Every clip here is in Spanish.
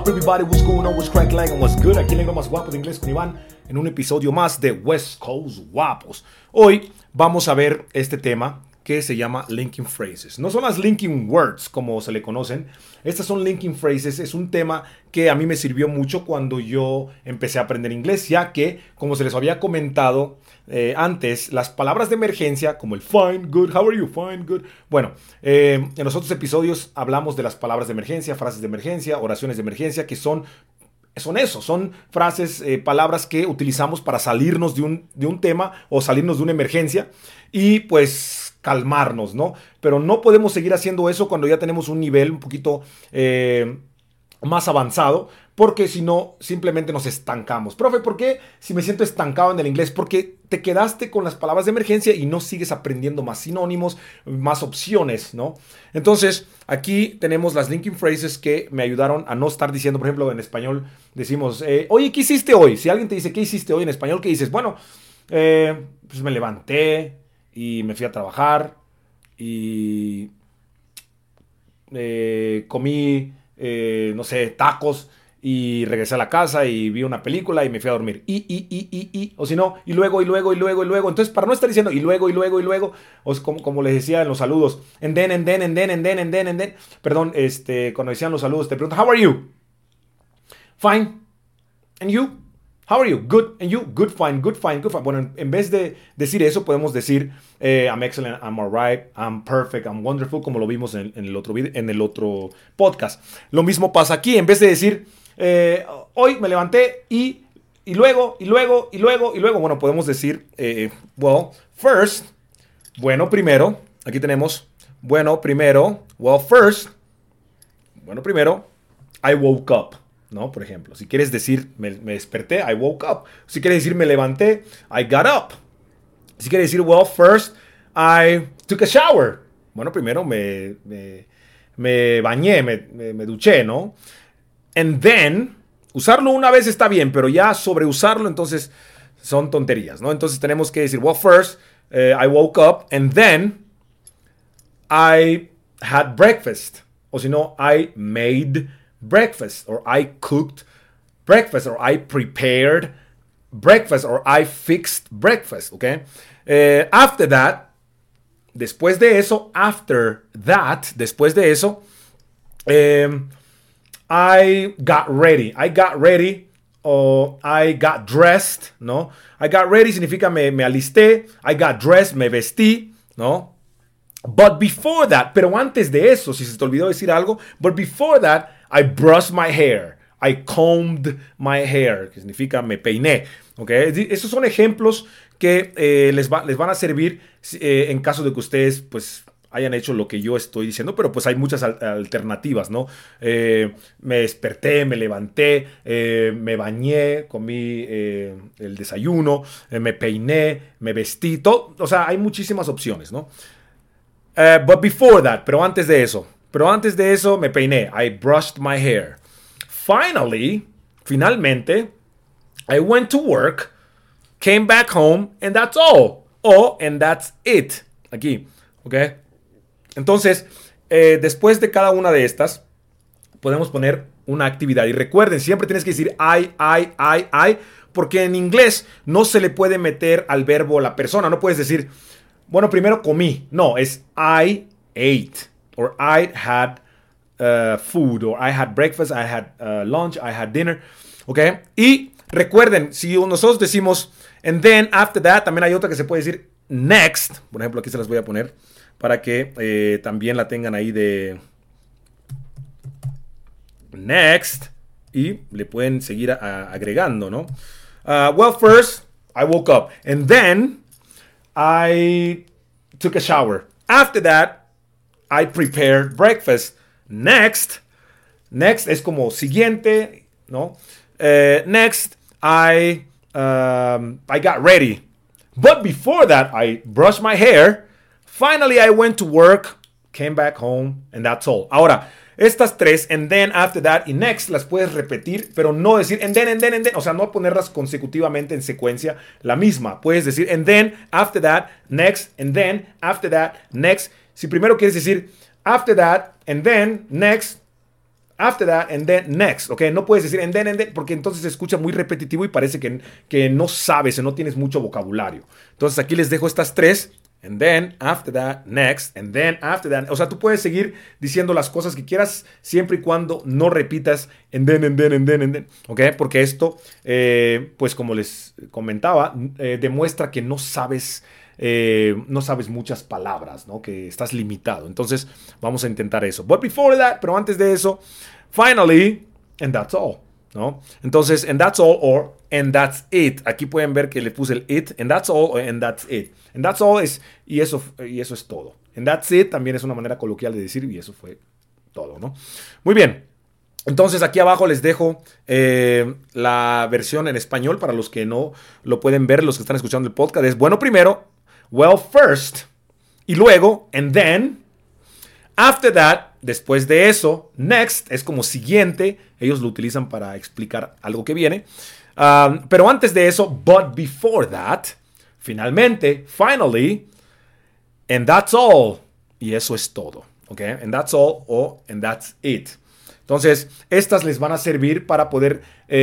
up everybody, what's going on, what's crack like and what's good? Aquí el negro más guapo de inglés con Iván en un episodio más de West Coast Guapos. Hoy vamos a ver este tema que se llama linking phrases. No son las linking words como se le conocen. Estas son linking phrases. Es un tema que a mí me sirvió mucho cuando yo empecé a aprender inglés, ya que, como se les había comentado antes, las palabras de emergencia, como el fine, good, how are you, fine, good. Bueno, en los otros episodios hablamos de las palabras de emergencia, frases de emergencia, oraciones de emergencia, que son frases, palabras que utilizamos para salirnos de un tema o salirnos de una emergencia y pues calmarnos, ¿no? Pero no podemos seguir haciendo eso cuando ya tenemos un nivel un poquito más avanzado, porque si no, simplemente nos estancamos. Profe, ¿por qué si me siento estancado en el inglés? Porque te quedaste con las palabras de emergencia y no sigues aprendiendo más sinónimos, más opciones, ¿no? Entonces, aquí tenemos las linking phrases que me ayudaron a no estar diciendo, por ejemplo, en español decimos, oye, ¿qué hiciste hoy? Si alguien te dice, ¿qué hiciste hoy en español? ¿Qué dices? Bueno, pues me levanté y me fui a trabajar y comí, no sé, tacos y regresé a la casa y vi una película y me fui a dormir. O si no, y luego. Entonces, para no estar diciendo y luego, o como les decía en los saludos, and then. Perdón, cuando decían los saludos, te preguntan, how are you? Fine. And you? How are you? Good. And you? Good, fine. Bueno, en vez de decir eso, podemos decir I'm excellent, I'm alright, I'm perfect, I'm wonderful, como lo vimos en el otro podcast. Lo mismo pasa aquí. En vez de decir hoy me levanté y luego. Bueno, podemos decir well, first. Bueno, primero. Aquí tenemos bueno, primero. Well, first. Bueno, primero. I woke up. ¿No? Por ejemplo, si quieres decir me desperté, I woke up. Si quieres decir me levanté, I got up. Si quieres decir, well, first, I took a shower. Bueno, primero me bañé, me duché, ¿no? And then, usarlo una vez está bien, pero ya sobreusarlo, entonces, son tonterías, ¿no? Entonces tenemos que decir, well, first, I woke up, and then, I had breakfast. O si no, I made breakfast, or I cooked breakfast, or I prepared breakfast, or I fixed breakfast, okay? After that, después de eso, I got ready, o I got dressed, ¿no? I got ready significa me alisté, I got dressed, me vestí, ¿no? But before that, pero antes de eso, si se te olvidó decir algo, but before that, I brushed my hair. I combed my hair, que significa me peiné. ¿Okay? Esos son ejemplos que les van a servir en caso de que ustedes pues hayan hecho lo que yo estoy diciendo, pero pues hay muchas alternativas, ¿no? Me desperté, me levanté, me bañé, comí el desayuno, me peiné, me vestí, todo. O sea, hay muchísimas opciones, ¿no? But before that, pero antes de eso me peiné. I brushed my hair. Finalmente, I went to work, came back home, and that's all. And that's it. Aquí, ¿ok? Entonces, después de cada una de estas, podemos poner una actividad. Y recuerden, siempre tienes que decir I, porque en inglés no se le puede meter al verbo la persona. No puedes decir, bueno, primero comí. No, es I ate. Or I had food. Or I had breakfast. I had lunch. I had dinner. ¿Ok? Y recuerden, si nosotros decimos and then after that, también hay otra que se puede decir next. Por ejemplo, aquí se las voy a poner para que también la tengan ahí de next. Y le pueden seguir agregando, ¿no? Well, first, I woke up. And then I took a shower. After that, I prepared breakfast. Next es como siguiente, ¿no? Next, I got ready. But before that, I brushed my hair. Finally, I went to work, came back home, and that's all. Ahora, estas tres, and then, after that, y next, las puedes repetir, pero no decir and then. O sea, no ponerlas consecutivamente en secuencia la misma. Puedes decir and then, after that, next, and then, after that, next. Si primero quieres decir after that, and then, next, after that, and then next, ¿ok? No puedes decir and then, porque entonces se escucha muy repetitivo y parece que no sabes o no tienes mucho vocabulario. Entonces aquí les dejo estas tres. And then, after that, next, and then, after that. O sea, tú puedes seguir diciendo las cosas que quieras siempre y cuando no repitas and then. ¿Ok? Porque esto, pues como les comentaba, demuestra que no sabes muchas palabras, ¿no? Que estás limitado. Entonces, vamos a intentar eso. But before that, pero antes de eso, finally, and that's all, ¿no? Entonces, and that's all or and that's it. Aquí pueden ver que le puse el it, and that's all or and that's it. And that's all es, y eso es todo. And that's it también es una manera coloquial de decir, y eso fue todo, ¿no? Muy bien. Entonces aquí abajo les dejo la versión en español para los que no lo pueden ver, los que están escuchando el podcast. Es bueno primero, well first, y luego, and then, after that, después de eso, next, es como siguiente. Ellos lo utilizan para explicar algo que viene. Pero antes de eso, but before that, finalmente, finally, and that's all. Y eso es todo. ¿Ok? And that's all o and that's it. Entonces, estas les van a servir para poder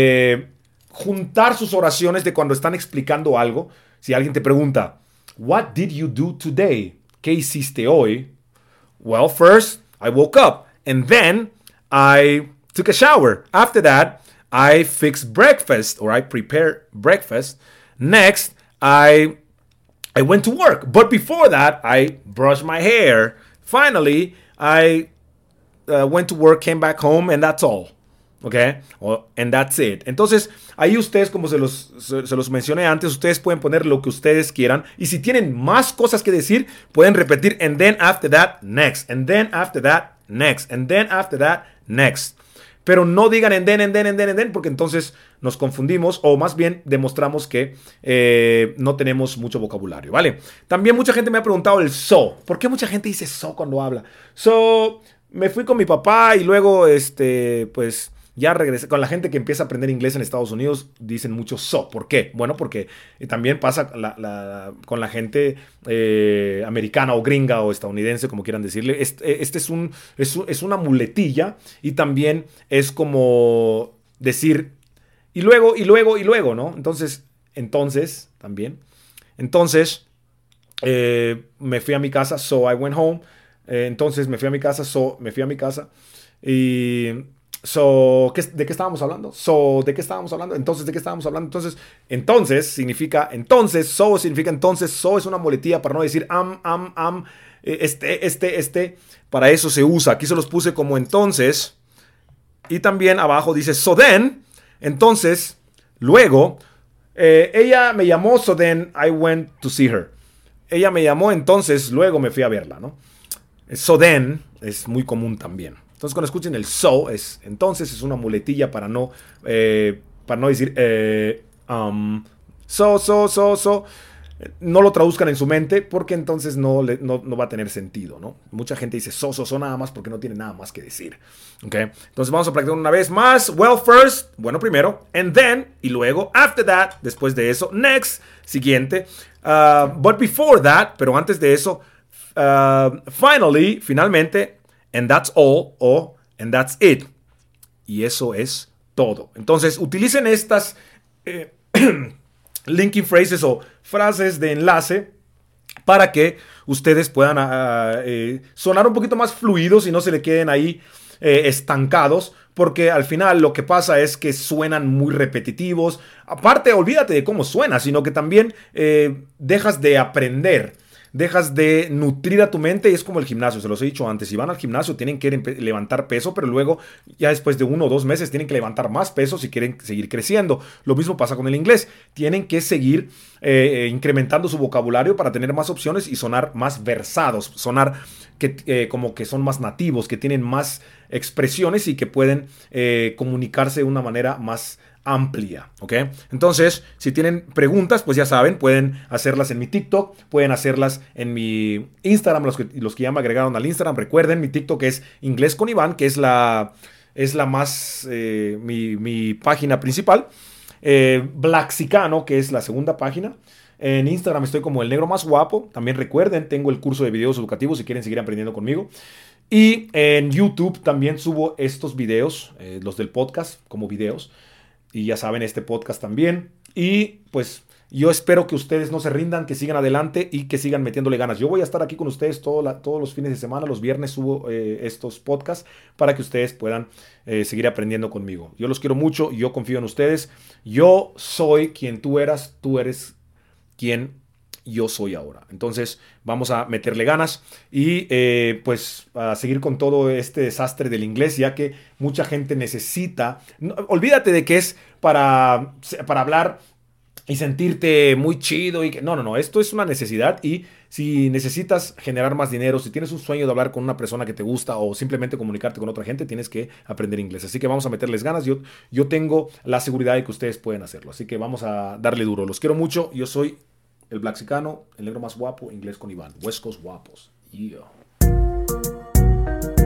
juntar sus oraciones de cuando están explicando algo. Si alguien te pregunta, what did you do today? ¿Qué hiciste hoy? Well, first, I woke up. And then, I took a shower. After that, I fixed breakfast or I prepared breakfast. Next, I went to work. But before that, I brushed my hair. Finally, I went to work, came back home, and that's all. ¿Ok? And that's it. Entonces, ahí ustedes, como se los mencioné antes, ustedes pueden poner lo que ustedes quieran. Y si tienen más cosas que decir, pueden repetir and then after that, next. And then after that, next. And then after that, next. Pero no digan and then, porque entonces nos confundimos o más bien demostramos que no tenemos mucho vocabulario, ¿vale? También mucha gente me ha preguntado el so. ¿Por qué mucha gente dice so cuando habla? So, me fui con mi papá y luego, pues, ya regresé. Con la gente que empieza a aprender inglés en Estados Unidos dicen mucho so. ¿Por qué? Bueno, porque también pasa con la gente americana o gringa o estadounidense, como quieran decirle. Es una muletilla y también es como decir y luego, ¿no? Entonces, también. Entonces, me fui a mi casa, so I went home. Entonces me fui a mi casa, y ¿de qué estábamos hablando? ¿De qué estábamos hablando? Entonces, ¿de qué estábamos hablando? Entonces significa entonces, so significa entonces, so es una muletilla para no decir para eso se usa. Aquí se los puse como entonces, y también abajo dice so then, entonces, luego, ella me llamó, so then I went to see her. Ella me llamó, entonces luego me fui a verla, ¿no? So then es muy común también. Entonces cuando escuchen el so, entonces es una muletilla para no decir so. No lo traduzcan en su mente porque entonces no va a tener sentido, ¿no? Mucha gente dice so nada más porque no tiene nada más que decir. ¿Ok? Entonces vamos a practicar una vez más. Well first, bueno primero. And then, y luego after that, después de eso. Next, siguiente. But before that, pero antes de eso. Finally, finalmente, and that's all, o and that's it. Y eso es todo. Entonces, utilicen estas linking phrases o frases de enlace para que ustedes puedan sonar un poquito más fluidos y no se le queden ahí estancados, porque al final lo que pasa es que suenan muy repetitivos. Aparte, olvídate de cómo suena, sino que también dejas de aprender. Dejas de nutrir a tu mente y es como el gimnasio, se los he dicho antes. Si van al gimnasio tienen que levantar peso, pero luego ya después de 1 o 2 meses tienen que levantar más peso si quieren seguir creciendo. Lo mismo pasa con el inglés. Tienen que seguir incrementando su vocabulario para tener más opciones y sonar más versados, sonar como que son más nativos, que tienen más expresiones y que pueden comunicarse de una manera más amplia, ¿ok? Entonces, si tienen preguntas, pues ya saben, pueden hacerlas en mi TikTok, pueden hacerlas en mi Instagram, los que ya me agregaron al Instagram, recuerden, mi TikTok es Inglés con Iván, que es la más, mi página principal, Blaxicano, que es la segunda página. En Instagram estoy como el negro más guapo, también recuerden, tengo el curso de videos educativos si quieren seguir aprendiendo conmigo. Y en YouTube también subo estos videos, los del podcast, como videos. Y ya saben, este podcast también. Y pues yo espero que ustedes no se rindan, que sigan adelante y que sigan metiéndole ganas. Yo voy a estar aquí con ustedes todos los fines de semana. Los viernes subo estos podcasts para que ustedes puedan seguir aprendiendo conmigo. Yo los quiero mucho, yo confío en ustedes. Yo soy quien tú eras, tú eres quien yo soy ahora. Entonces vamos a meterle ganas y pues a seguir con todo este desastre del inglés, ya que mucha gente necesita, no, olvídate de que es para hablar y sentirte muy chido y que no, esto es una necesidad. Y si necesitas generar más dinero, si tienes un sueño de hablar con una persona que te gusta o simplemente comunicarte con otra gente, tienes que aprender inglés. Así que vamos a meterles ganas. Yo tengo la seguridad de que ustedes pueden hacerlo, así que vamos a darle duro. Los quiero mucho. Yo soy el Blaxicano, el negro más guapo, inglés con Iván. West Coast guapos. Yeah.